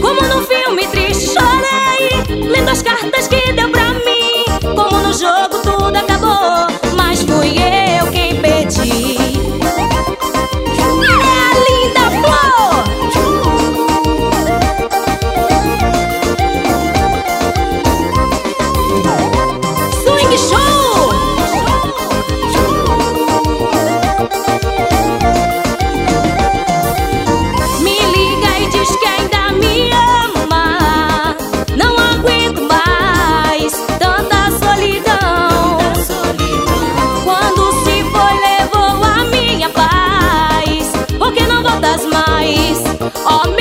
Como no filme triste chorei, lendo as cartas que deu pra mim. Como no jogo tudo acabou, mas fui eu quem perdi. É a linda Flor. Swing Show. Me liga e diz que ainda me ama. Não aguento mais tanta solidão. Quando se foi levou a minha paz. Por que não voltas mais? Oh,